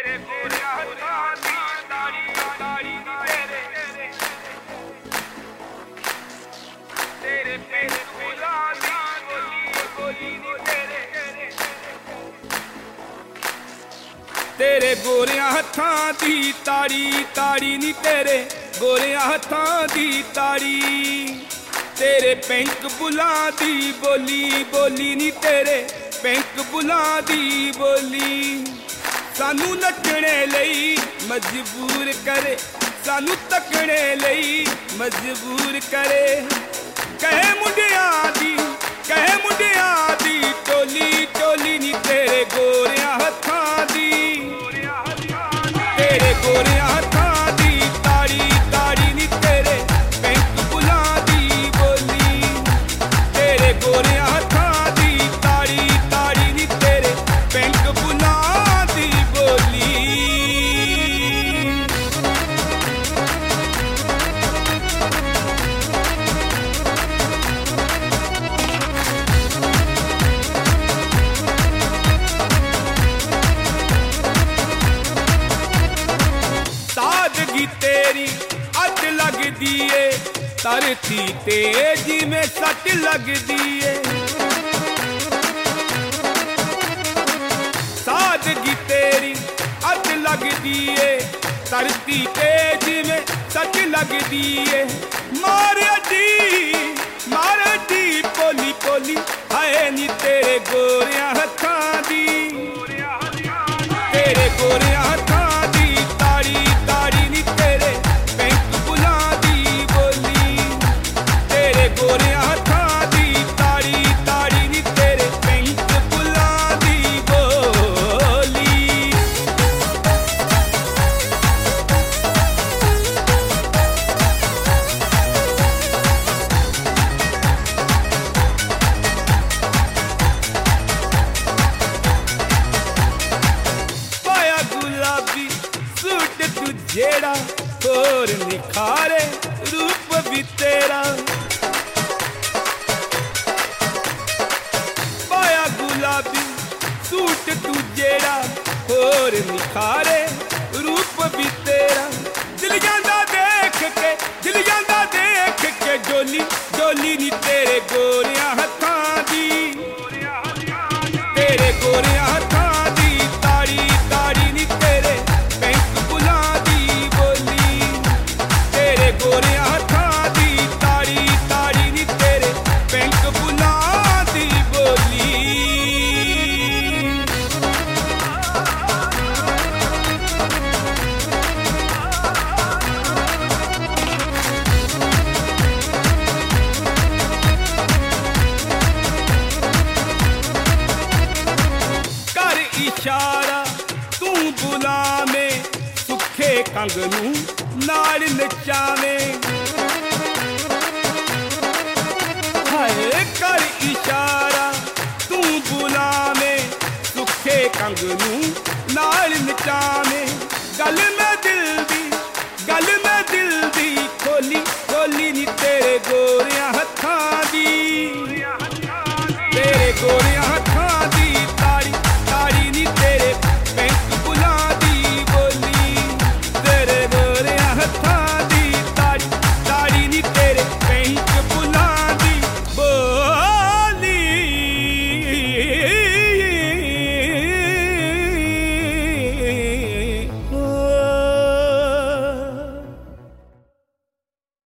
तेरे गोरियां हत्थां दी ताड़ी ताड़ी नी तेरे गोरियां हत्थां दी ताड़ी तेरे बैंक बुलां दी बोली बोली नी तेरे बैंक बुलां दी बोली सानू नचने लई मजबूर करे सानू तकने लई मजबूर करे कहे मुंडियां दी टोली टोली नी तेरे गोरियां हत्थां दी तेरे गोरियां हत्थां दी ताड़ी ताड़ी नी तेरे बैंक बुलां दी बोली तेरे गोरियां हत्थां दी ताड़ी ताड़ी नी तेरे बैंक बुलां दी बोली तेरी अच लगदी है धरती ते जिवें सट लगदी है सादगी तेरी अच लगदी है धरती ते जिवें सट लगदी है मारे दी पोली पोली हाय नी तेरे गोरियां हत्थां दी तेरे गोरियां हत्थां दी ताड़ी ताड़ी नी तेरे बैंक बुलां दी बोली तेरे गोरियां हत्थां दी ताड़ी ताड़ी नी तेरे बैंक बुलां दी बोली पाया गुलाबी सूट तू जेड़ा होर निखारे रूप भी तेरा पाया गुलाबी सूट तू जेड़ा होर निखारे रूप भी तेरा दिल जांदा देख के डोली डोली नी तेरे गोरियां हत्थां दी तेरे गोरियां हत्थां दी ताड़ी ताड़ी नी तेरे बैंक बुलां दी बोली तेरे गोरियां हत्थां दी ताड़ी ताड़ी नी तेरे बैंक बुलां दी बोली कर इशारा तू बुलावें सुखे कंग नूं नाल नचावें हाय कर इशारा तू बुलावें सुखे कंग नूं नाल नचावें